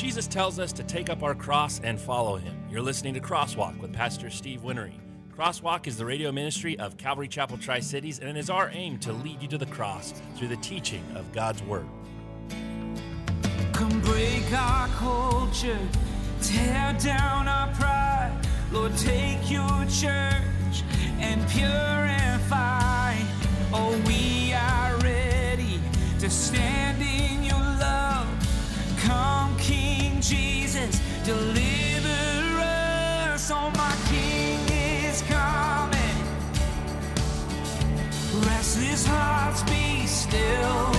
Jesus tells us to take up our cross and follow him. You're listening to Crosswalk with Pastor Steve Winnery. Crosswalk is the radio ministry of Calvary Chapel Tri-Cities, and it is our aim to lead you to the cross through the teaching of God's Word. Come break our culture, tear down our pride. Lord, take your church and purify. Oh, we are ready to stand in your love. Come, King Jesus, deliver us. Oh, my King is coming. Restless hearts be still.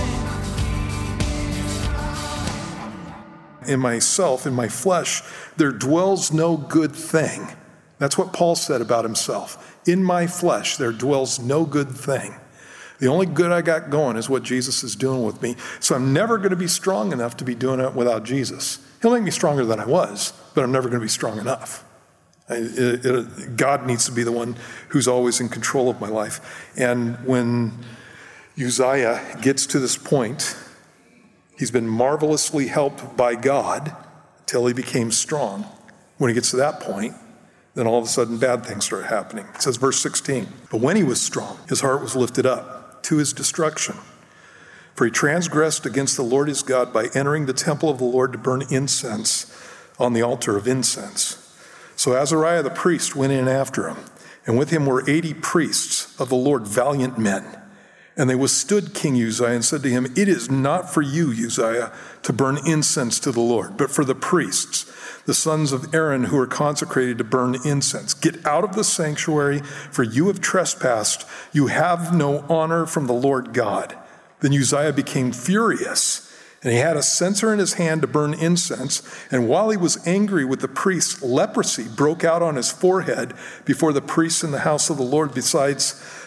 In myself, in my flesh, there dwells no good thing. That's what Paul said about himself. In my flesh, there dwells no good thing. The only good I got going is what Jesus is doing with me. So I'm never going to be strong enough to be doing it without Jesus. He'll make me stronger than I was, but I'm never going to be strong enough. God needs to be the one who's always in control of my life. And when Uzziah gets to this point, he's been marvelously helped by God until he became strong. When he gets to that point, then all of a sudden bad things start happening. It says, verse 16, but when he was strong, his heart was lifted up to his destruction. For he transgressed against the Lord his God by entering the temple of the Lord to burn incense on the altar of incense. So Azariah the priest went in after him, and with him were 80 priests of the Lord, valiant men. And they withstood King Uzziah and said to him, it is not for you, Uzziah, to burn incense to the Lord, but for the priests, the sons of Aaron who are consecrated to burn incense. Get out of the sanctuary, for you have trespassed. You have no honor from the Lord God. Then Uzziah became furious, and he had a censer in his hand to burn incense. And while he was angry with the priests, leprosy broke out on his forehead before the priests in the house of the Lord beside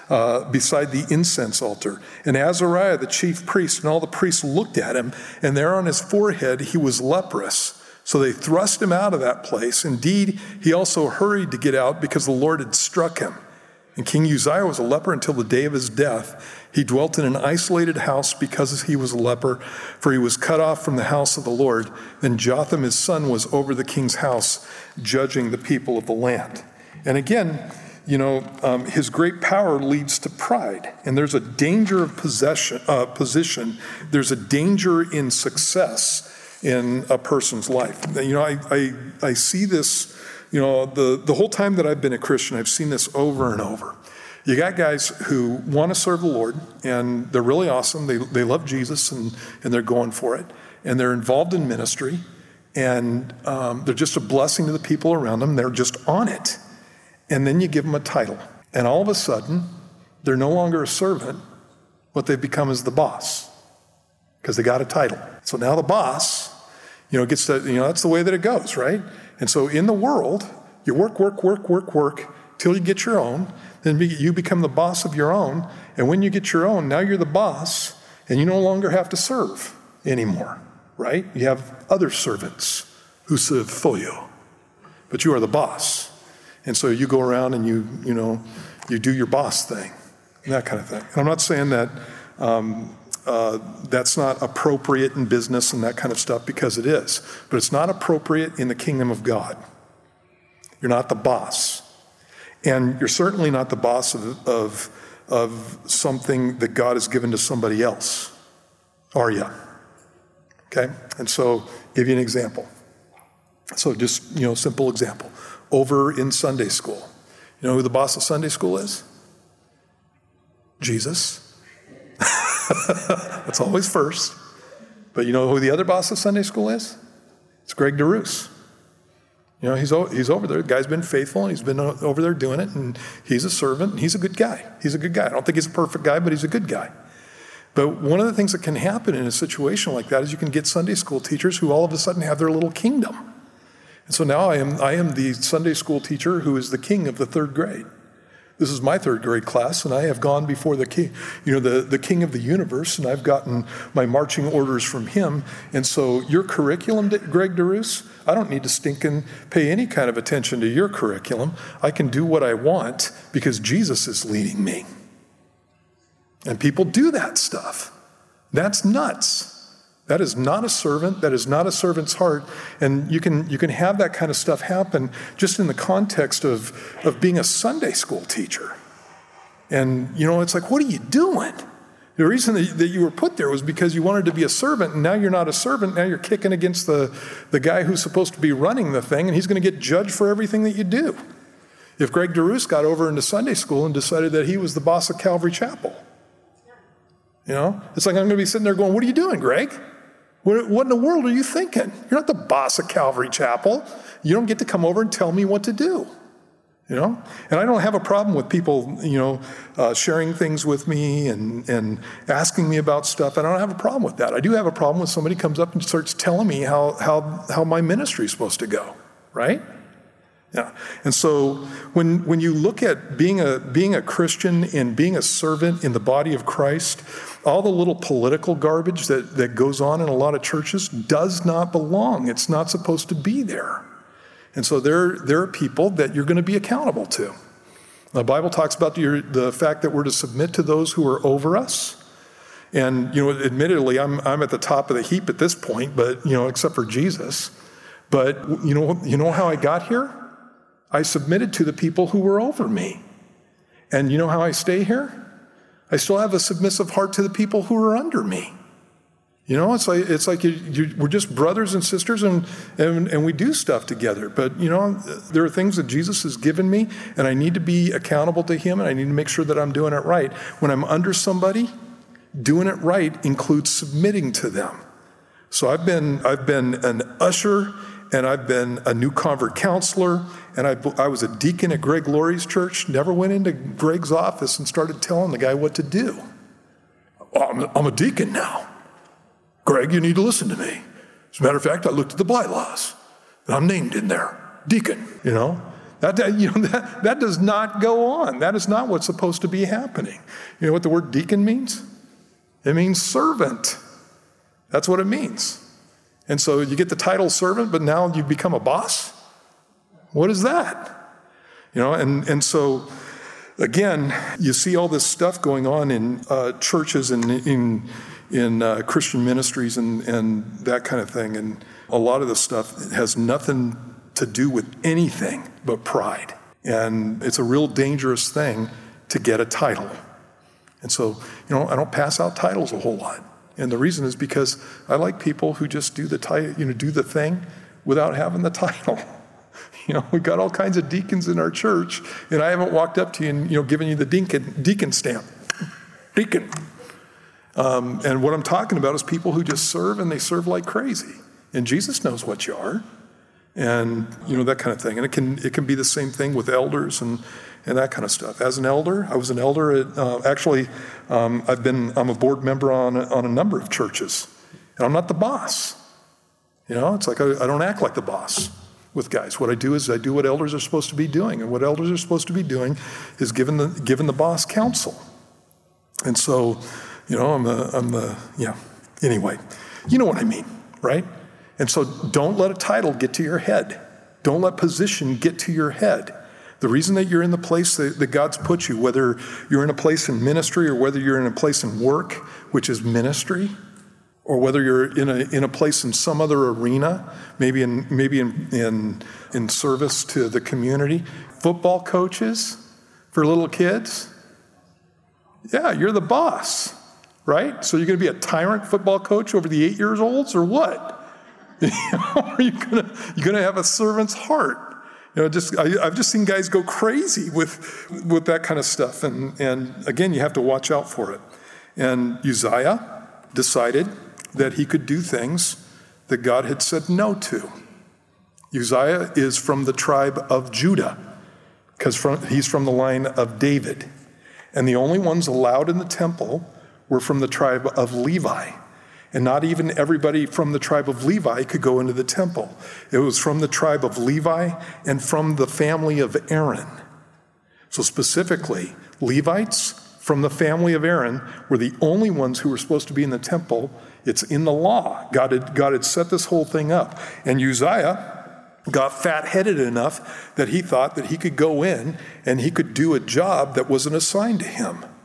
the incense altar. And Azariah, the chief priest, and all the priests looked at him, and there on his forehead he was leprous. So they thrust him out of that place. Indeed, he also hurried to get out because the Lord had struck him. And King Uzziah was a leper until the day of his death. He dwelt in an isolated house because he was a leper, for he was cut off from the house of the Lord. Then Jotham, his son, was over the king's house, judging the people of the land. And again, his great power leads to pride. And there's a danger of position. There's a danger in success in a person's life. I see this, the whole time that I've been a Christian, I've seen this over and over. You got guys who want to serve the Lord, and they're really awesome. They love Jesus, and they're going for it. And they're involved in ministry, and they're just a blessing to the people around them. They're just on it. And then you give them a title. And all of a sudden, they're no longer a servant. What they've become is the boss, because they got a title. So now the boss, gets to, that's the way that it goes, right? And so in the world, you work till you get your own. Then you become the boss of your own. And when you get your own, now you're the boss, and you no longer have to serve anymore, right? You have other servants who serve for you, but you are the boss. And so you go around and you do your boss thing, and that kind of thing. And I'm not saying that that's not appropriate in business and that kind of stuff, because it is. But it's not appropriate in the kingdom of God. You're not the boss. And you're certainly not the boss of something that God has given to somebody else, are you? Okay? And so, give you an example. So just, simple example. Over in Sunday school. You know who the boss of Sunday school is? Jesus. That's always first. But you know who the other boss of Sunday school is? It's Greg DeRoos. He's over there. The guy's been faithful, and he's been over there doing it, and he's a servant, and he's a good guy. He's a good guy. I don't think he's a perfect guy, but he's a good guy. But one of the things that can happen in a situation like that is you can get Sunday school teachers who all of a sudden have their little kingdom. And so now I am the Sunday school teacher who is the king of the third grade. This is my third grade class, and I have gone before the king, the king of the universe, and I've gotten my marching orders from him. And so your curriculum, Greg DeRoos, I don't need to stinking pay any kind of attention to your curriculum. I can do what I want because Jesus is leading me. And people do that stuff. That's nuts. That is not a servant. That is not a servant's heart. And you can have that kind of stuff happen just in the context of being a Sunday school teacher. And, it's like, what are you doing? The reason that you were put there was because you wanted to be a servant, and now you're not a servant. Now you're kicking against the guy who's supposed to be running the thing, and he's going to get judged for everything that you do. If Greg DeRoos got over into Sunday school and decided that he was the boss of Calvary Chapel, it's like I'm going to be sitting there going, what are you doing, Greg? What in the world are you thinking? You're not the boss of Calvary Chapel. You don't get to come over and tell me what to do. And I don't have a problem with people, sharing things with me and asking me about stuff. I don't have a problem with that. I do have a problem when somebody comes up and starts telling me how my ministry is supposed to go, right? Yeah. And so when you look at being a Christian and being a servant in the body of Christ, all the little political garbage that goes on in a lot of churches does not belong. It's not supposed to be there. And so there are people that you're going to be accountable to. The Bible talks about the fact that we're to submit to those who are over us. And, admittedly, I'm at the top of the heap at this point, but, except for Jesus. But, you know how I got here? I submitted to the people who were over me. And you know how I stay here? I still have a submissive heart to the people who are under me. It's like we're just brothers and sisters and we do stuff together. But, there are things that Jesus has given me, and I need to be accountable to him, and I need to make sure that I'm doing it right. When I'm under somebody, doing it right includes submitting to them. So I've been an usher, and I've been a new convert counselor, and I was a deacon at Greg Laurie's church, never went into Greg's office and started telling the guy what to do. Oh, I'm a deacon now. Greg, you need to listen to me. As a matter of fact, I looked at the bylaws, and I'm named in there, deacon, That does not go on. That is not what's supposed to be happening. You know what the word deacon means? It means servant. That's what it means. And so you get the title servant, but now you've become a boss? What is that? And so, again, you see all this stuff going on in churches and in Christian ministries and that kind of thing. And a lot of this stuff has nothing to do with anything but pride. And it's a real dangerous thing to get a title. And so, I don't pass out titles a whole lot. And the reason is because I like people who just do the thing without having the title. We've got all kinds of deacons in our church, and I haven't walked up to you and given you the deacon stamp. Deacon. And what I'm talking about is people who just serve, and they serve like crazy. And Jesus knows what you are, and that kind of thing. And it can be the same thing with elders and that kind of stuff. As an elder, I was an elder at I'm a board member on a number of churches, and I'm not the boss. It's like I don't act like the boss with guys. What I do is I do what elders are supposed to be doing, and what elders are supposed to be doing is giving the boss counsel. And so, anyway, you know what I mean, right? And so don't let a title get to your head. Don't let position get to your head. The reason that you're in the place that God's put you, whether you're in a place in ministry or whether you're in a place in work, which is ministry, or whether you're in a place in some other arena, maybe in service to the community, football coaches for little kids. Yeah, you're the boss, right? So you're going to be a tyrant football coach over the 8-year-olds or what? Are you going to have a servant's heart? I've just seen guys go crazy with that kind of stuff. And again, you have to watch out for it. And Uzziah decided that he could do things that God had said no to. Uzziah is from the tribe of Judah, because he's from the line of David. And the only ones allowed in the temple were from the tribe of Levi. And not even everybody from the tribe of Levi could go into the temple. It was from the tribe of Levi and from the family of Aaron. So specifically, Levites from the family of Aaron were the only ones who were supposed to be in the temple. It's in the law. God had set this whole thing up. And Uzziah got fat-headed enough that he thought that he could go in and he could do a job that wasn't assigned to him.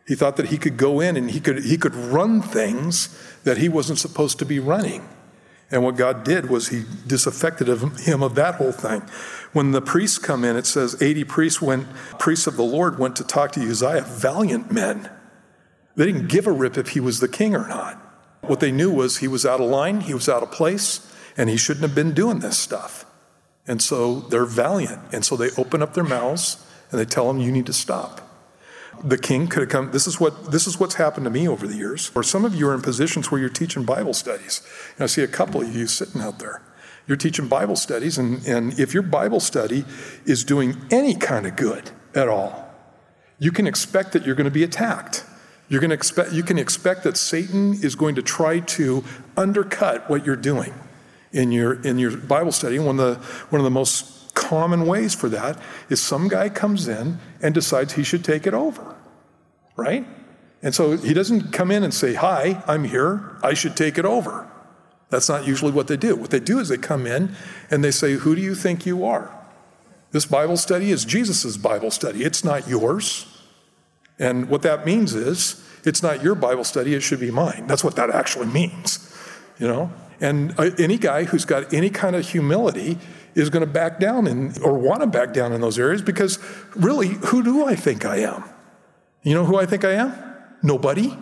He thought that he could go in and he could run things that he wasn't supposed to be running. And what God did was he disaffected him of that whole thing. When the priests come in, it says 80 priests of the Lord went to talk to Uzziah, valiant men. They didn't give a rip if he was the king or not. What they knew was he was out of line, he was out of place, and he shouldn't have been doing this stuff. And so they're valiant. And so they open up their mouths and they tell him, you need to stop. The king could have come. This is what's happened to me over the years. Or some of you are in positions where you're teaching Bible studies. And I see a couple of you sitting out there. You're teaching Bible studies, and if your Bible study is doing any kind of good at all, you can expect that you're going to be attacked. You can expect that Satan is going to try to undercut what you're doing in your Bible study. And one of the most common ways for that is some guy comes in and decides he should take it over, right? And so he doesn't come in and say, hi, I'm here, I should take it over. That's not usually what they do. What they do is they come in and they say, who do you think you are? This Bible study is Jesus' Bible study. It's not yours. And what that means is, it's not your Bible study, it should be mine. That's what that actually means, you know? And any guy who's got any kind of humility is going to back down or want to back down in those areas, because really, who do I think I am? You know who I think I am? Nobody.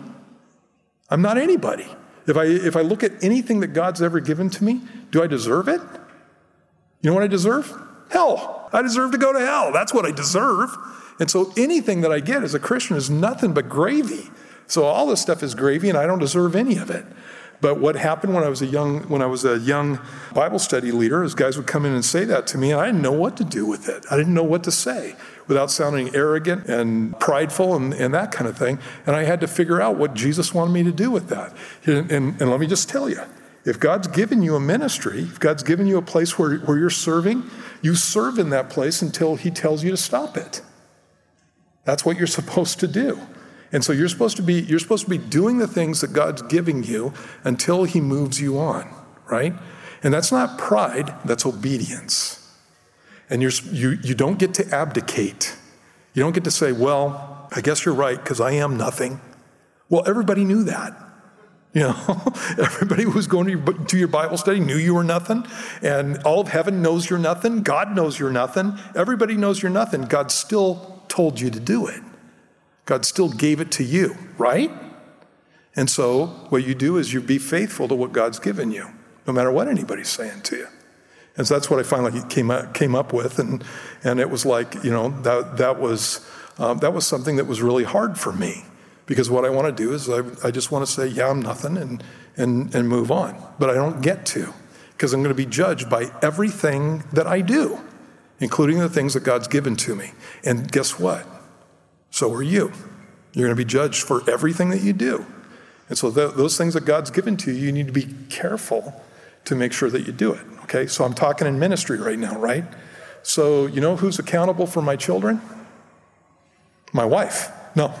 I'm not anybody. If I look at anything that God's ever given to me, do I deserve it? You know what I deserve? Hell. I deserve to go to hell. That's what I deserve. And so anything that I get as a Christian is nothing but gravy. So all this stuff is gravy, and I don't deserve any of it. But what happened when I was a young Bible study leader is guys would come in and say that to me, and I didn't know what to do with it. I didn't know what to say without sounding arrogant and prideful and that kind of thing. And I had to figure out what Jesus wanted me to do with that. And let me just tell you, if God's given you a ministry, if God's given you a place where you're serving, you serve in that place until he tells you to stop it. That's what you're supposed to do. And so you're supposed to be doing the things that God's giving you until he moves you on, right? And that's not pride, that's obedience. And you don't get to abdicate. You don't get to say, well, I guess you're right because I am nothing. Well, everybody knew that. You know, everybody who was going to your Bible study knew you were nothing, and all of heaven knows you're nothing. God knows you're nothing. Everybody knows you're nothing. God still told you to do it. God still gave it to you, right? And so what you do is you be faithful to what God's given you, no matter what anybody's saying to you. And so that's what I finally came up with, and it was like, you know, that was something that was really hard for me, because what I want to do is I just want to say, yeah, I'm nothing, and move on. But I don't get to, because I'm going to be judged by everything that I do, including the things that God's given to me. And guess what? So are you. You're going to be judged for everything that you do. And so those things that God's given to you, you need to be careful to make sure that you do it. Okay, so I'm talking in ministry right now, right? So you know who's accountable for my children? My wife. No.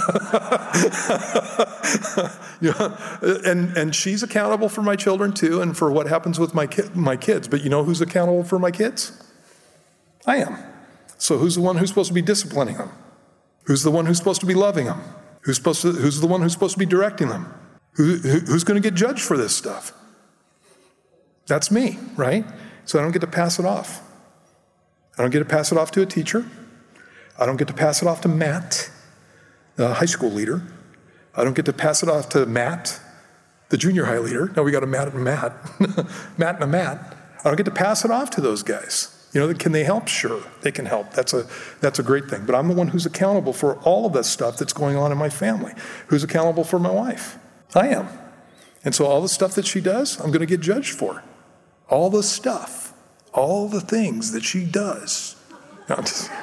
You know, and she's accountable for my children too, and for what happens with my kids. But you know who's accountable for my kids? I am. So who's the one who's supposed to be disciplining them? Who's the one who's supposed to be loving them? Who's the one who's supposed to be directing them? Who's going to get judged for this stuff? That's me, right? So I don't get to pass it off. I don't get to pass it off to a teacher. I don't get to pass it off to Matt, the high school leader. I don't get to pass it off to Matt, the junior high leader. No, we got a Matt and a Matt. Matt and a Matt. I don't get to pass it off to those guys. You know, can they help? Sure, they can help. That's a great thing. But I'm the one who's accountable for all of this stuff that's going on in my family. Who's accountable for my wife? I am. And so all the stuff that she does, I'm going to get judged for. All the stuff, all the things that she does. No,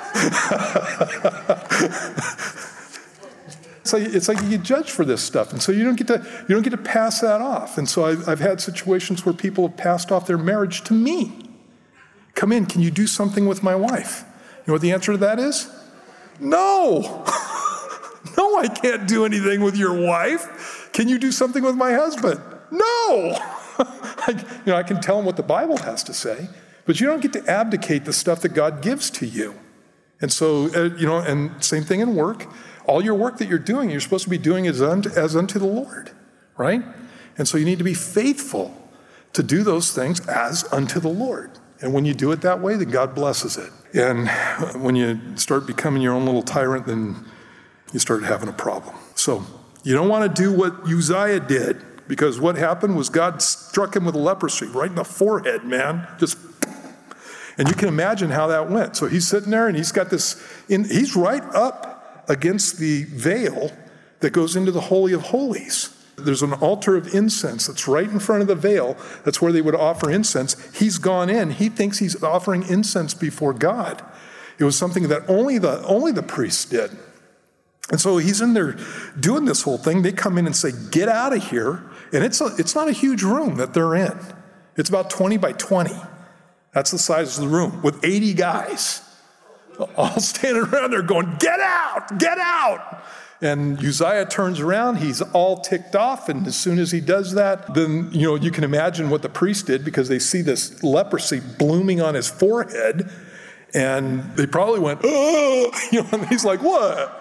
it's like you get judged for this stuff, and so you don't get to pass that off. And so I've had situations where people have passed off their marriage to me. Come in, can you do something with my wife? You know what the answer to that is? No. No, I can't do anything with your wife. Can you do something with my husband? No. I can tell him what the Bible has to say, but you don't get to abdicate the stuff that God gives to you. And so, and same thing in work. All your work that you're doing, you're supposed to be doing as unto the Lord, right? And so you need to be faithful to do those things as unto the Lord. And when you do it that way, then God blesses it. And when you start becoming your own little tyrant, then you start having a problem. So you don't want to do what Uzziah did, because what happened was God struck him with leprosy right in the forehead, man. And you can imagine how that went. So he's sitting there and he's got he's right up against the veil that goes into the Holy of Holies. There's an altar of incense that's right in front of the veil. That's where they would offer incense. He's gone in. He thinks he's offering incense before God. It was something that only the priests did. And so he's in there doing this whole thing. They come in and say, get out of here. And it's not a huge room that they're in. It's about 20 by 20. That's the size of the room, with 80 guys all standing around there going, get out, get out. And Uzziah turns around, he's all ticked off, and as soon as he does that, then you can imagine what the priest did, because they see this leprosy blooming on his forehead, and they probably went, oh, and he's like, what?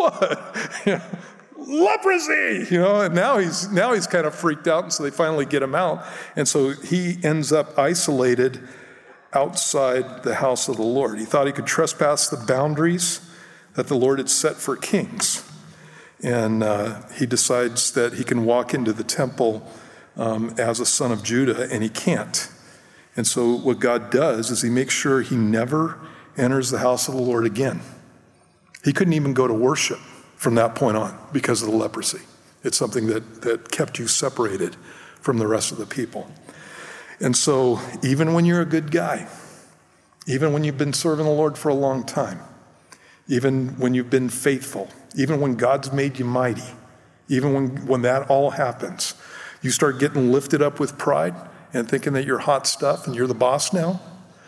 Leprosy, and now he's kind of freaked out, and so they finally get him out, and so he ends up isolated outside the house of the Lord. He thought he could trespass the boundaries that the Lord had set for kings. And he decides that he can walk into the temple as a son of Judah, and he can't. And so what God does is he makes sure he never enters the house of the Lord again. He couldn't even go to worship from that point on because of the leprosy. It's something that kept you separated from the rest of the people. And so even when you're a good guy, even when you've been serving the Lord for a long time, even when you've been faithful, even when God's made you mighty, even when that all happens, you start getting lifted up with pride and thinking that you're hot stuff and you're the boss now,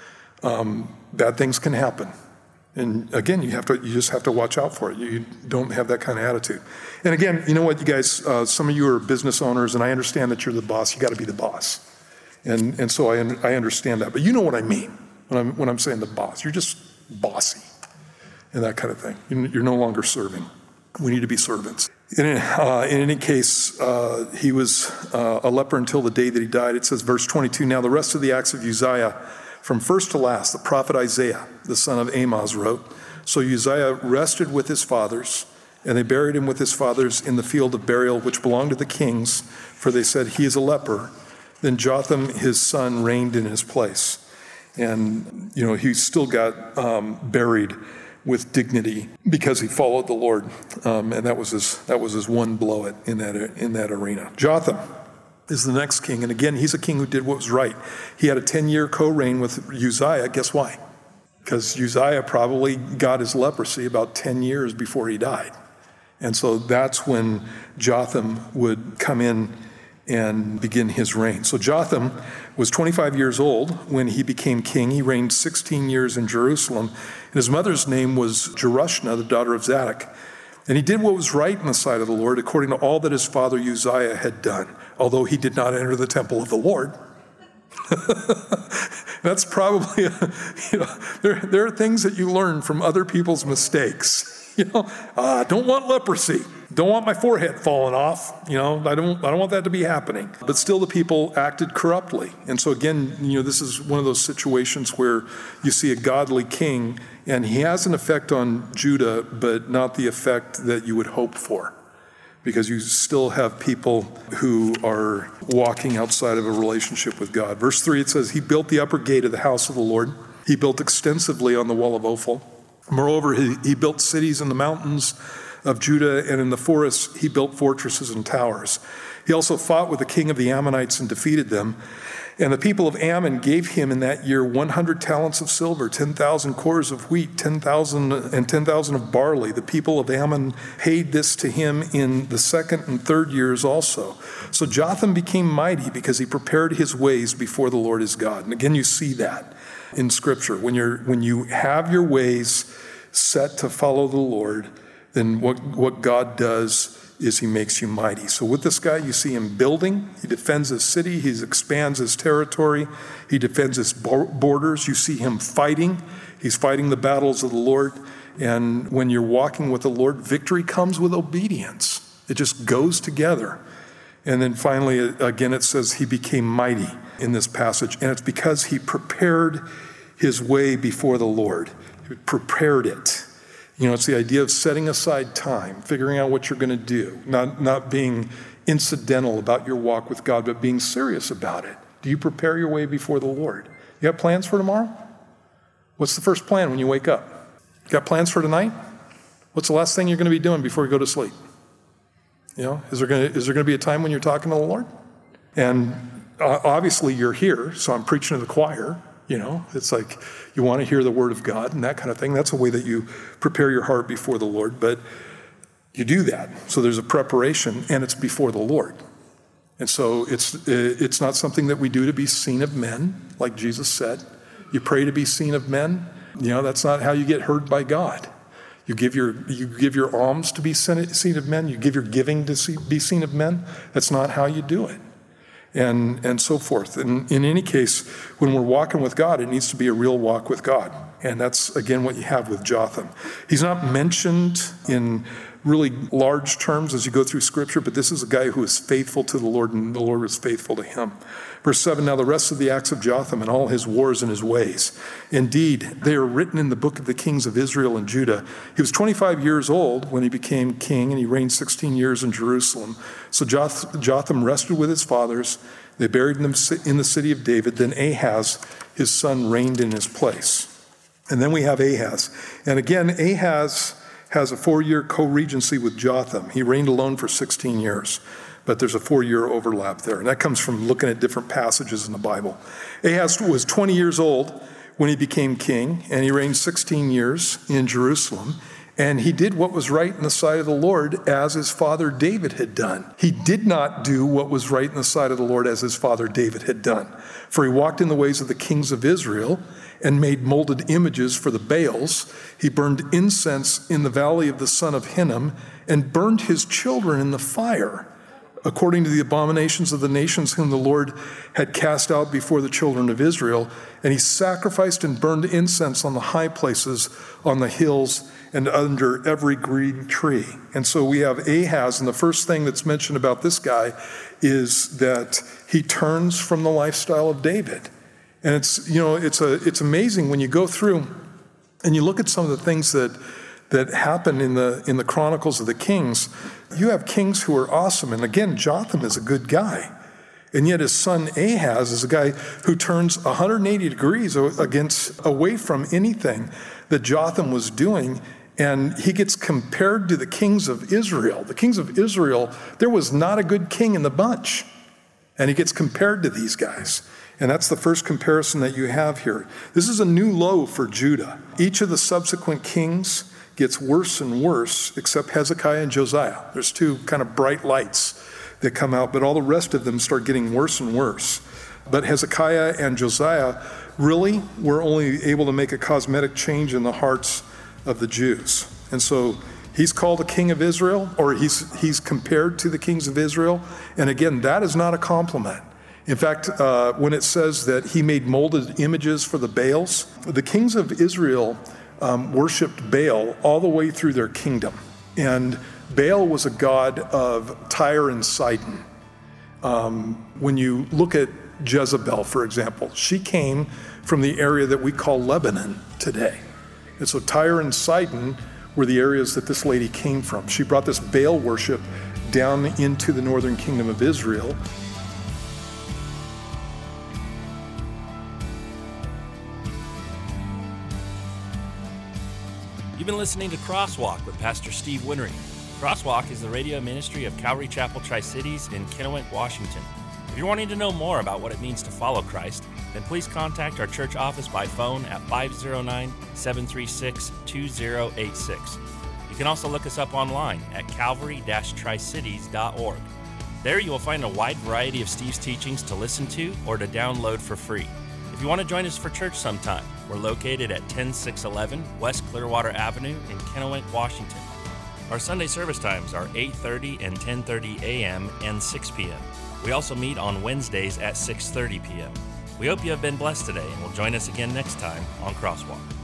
bad things can happen. And again, you just have to watch out for it. You don't have that kind of attitude. And again, you know what, you guys, some of you are business owners, and I understand that you're the boss. You got to be the boss. And so I understand that. But you know what I mean when I'm saying the boss. You're just bossy and that kind of thing. You're no longer serving. We need to be servants. In any case, he was a leper until the day that he died. It says, verse 22, now the rest of the acts of Uzziah, from first to last, the prophet Isaiah, the son of Amoz, wrote. So Uzziah rested with his fathers, and they buried him with his fathers in the field of burial, which belonged to the kings, for they said, he is a leper. Then Jotham, his son, reigned in his place. And, he still got buried with dignity because he followed the Lord. And that was his one blow in that arena. Jotham is the next king. And again, he's a king who did what was right. He had a 10-year co-reign with Uzziah. Guess why? Because Uzziah probably got his leprosy about 10 years before he died. And so that's when Jotham would come in and begin his reign. So Jotham was 25 years old when he became king. He reigned 16 years in Jerusalem. And his mother's name was Jerushna, the daughter of Zadok. And he did what was right in the sight of the Lord, according to all that his father Uzziah had done, although he did not enter the temple of the Lord. That's probably, there are things that you learn from other people's mistakes. Don't want leprosy. Don't want my forehead falling off. I don't want that to be happening. But still the people acted corruptly. And so again, this is one of those situations where you see a godly king and he has an effect on Judah, but not the effect that you would hope for. Because you still have people who are walking outside of a relationship with God. Verse 3, it says, he built the upper gate of the house of the Lord. He built extensively on the wall of Ophel. Moreover, he built cities in the mountains of Judah, and in the forests he built fortresses and towers. He also fought with the king of the Ammonites and defeated them. And the people of Ammon gave him in that year 100 talents of silver, 10,000 cores of wheat, 10,000 of barley. The people of Ammon paid this to him in the second and third years also. So Jotham became mighty because he prepared his ways before the Lord his God. And again, you see that in Scripture. When you have your ways set to follow the Lord, then what God does is he makes you mighty. So with this guy, you see him building. He defends his city. He expands his territory. He defends his borders. You see him fighting. He's fighting the battles of the Lord. And when you're walking with the Lord, victory comes with obedience. It just goes together. And then finally, again, it says he became mighty in this passage. And it's because he prepared his way before the Lord. He prepared it. It's the idea of setting aside time, figuring out what you're going to do, not being incidental about your walk with God, but being serious about it. Do you prepare your way before the Lord? You got plans for tomorrow? What's the first plan when you wake up? You got plans for tonight? What's the last thing you're going to be doing before you go to sleep? Is there going to be a time when you're talking to the Lord? And obviously you're here, so I'm preaching to the choir. It's like you want to hear the word of God and that kind of thing. That's a way that you prepare your heart before the Lord. But you do that. So there's a preparation, and it's before the Lord. And so it's not something that we do to be seen of men, like Jesus said. You pray to be seen of men. That's not how you get heard by God. You give your alms to be seen of men. You give your giving to be seen of men. That's not how you do it. And so forth. And in any case, when we're walking with God, it needs to be a real walk with God. And that's, again, what you have with Jotham. He's not mentioned in really large terms as you go through Scripture, but this is a guy who is faithful to the Lord, and the Lord was faithful to him. Verse 7, now the rest of the acts of Jotham and all his wars and his ways, indeed, they are written in the book of the kings of Israel and Judah. He was 25 years old when he became king, and he reigned 16 years in Jerusalem. So Jotham rested with his fathers. They buried him in the city of David. Then Ahaz, his son, reigned in his place. And then we have Ahaz. And again, Ahaz has a 4-year co-regency with Jotham. He reigned alone for 16 years, but there's a 4-year overlap there. And that comes from looking at different passages in the Bible. Ahaz was 20 years old when he became king, and he reigned 16 years in Jerusalem. And he did what was right in the sight of the Lord, as his father David had done. He did not do what was right in the sight of the Lord as his father David had done. For he walked in the ways of the kings of Israel and made molded images for the Baals. He burned incense in the valley of the son of Hinnom and burned his children in the fire, according to the abominations of the nations whom the Lord had cast out before the children of Israel. And he sacrificed and burned incense on the high places, on the hills, and under every green tree. And so we have Ahaz, and the first thing that's mentioned about this guy is that he turns from the lifestyle of David. And it's amazing when you go through and you look at some of the things that happen in the Chronicles of the Kings. You have kings who are awesome. And again, Jotham is a good guy. And yet his son Ahaz is a guy who turns 180 degrees away from anything that Jotham was doing. And he gets compared to the kings of Israel. The kings of Israel, there was not a good king in the bunch. And he gets compared to these guys. And that's the first comparison that you have here. This is a new low for Judah. Each of the subsequent kings gets worse and worse, except Hezekiah and Josiah. There's two kind of bright lights that come out, but all the rest of them start getting worse and worse. But Hezekiah and Josiah really were only able to make a cosmetic change in the hearts of the Jews. And so he's called a king of Israel, or he's compared to the kings of Israel. And again, that is not a compliment. In fact, when it says that he made molded images for the Baals, the kings of Israel worshipped Baal all the way through their kingdom. And Baal was a god of Tyre and Sidon. When you look at Jezebel, for example, she came from the area that we call Lebanon today. And so Tyre and Sidon were the areas that this lady came from. She brought this Baal worship down into the northern kingdom of Israel. You've been listening to Crosswalk with Pastor Steve Winnery. Crosswalk is the radio ministry of Calvary Chapel Tri-Cities in Kennewick, Washington. If you're wanting to know more about what it means to follow Christ, then please contact our church office by phone at 509-736-2086. You can also look us up online at calvary-tricities.org. There you will find a wide variety of Steve's teachings to listen to or to download for free. If you want to join us for church sometime, we're located at 10611 West Clearwater Avenue in Kennewick, Washington. Our Sunday service times are 8:30 and 10:30 a.m. and 6 p.m. We also meet on Wednesdays at 6:30 p.m. We hope you have been blessed today and will join us again next time on Crosswalk.